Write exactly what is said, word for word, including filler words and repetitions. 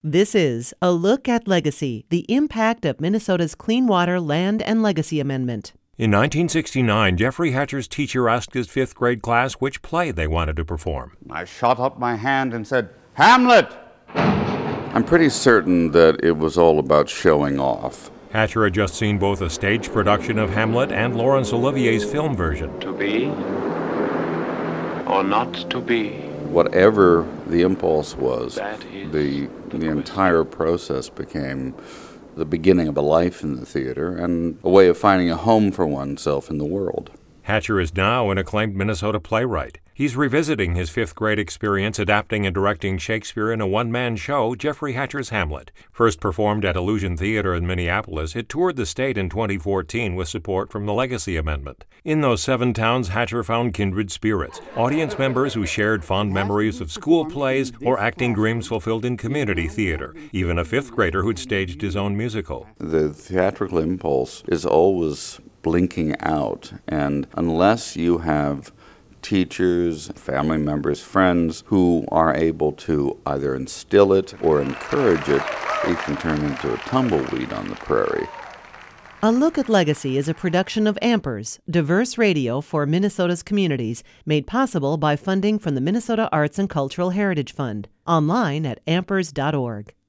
This is A Look at Legacy, the impact of Minnesota's Clean Water Land and Legacy Amendment. In nineteen sixty-nine, Jeffrey Hatcher's teacher asked his fifth grade class which play they wanted to perform. I shot up my hand and said, "Hamlet!" I'm pretty certain that it was all about showing off. Hatcher had just seen both a stage production of Hamlet and Laurence Olivier's film version. To be or not to be. Whatever the impulse was, That is the, the the entire process became the beginning of a life in the theater and a way of finding a home for oneself in the world. Hatcher is now an acclaimed Minnesota playwright. He's revisiting his fifth grade experience adapting and directing Shakespeare in a one-man show, Jeffrey Hatcher's Hamlet. First performed at Illusion Theater in Minneapolis, it toured the state in twenty fourteen with support from the Legacy Amendment. In those seven towns, Hatcher found kindred spirits, audience members who shared fond memories of school plays or acting dreams fulfilled in community theater, even a fifth grader who'd staged his own musical. The theatrical impulse is always blinking out, and unless you have teachers, family members, friends who are able to either instill it or encourage it, it can turn into a tumbleweed on the prairie. A Look at Legacy is a production of Ampers, diverse radio for Minnesota's communities, made possible by funding from the Minnesota Arts and Cultural Heritage Fund. Online at ampers dot org.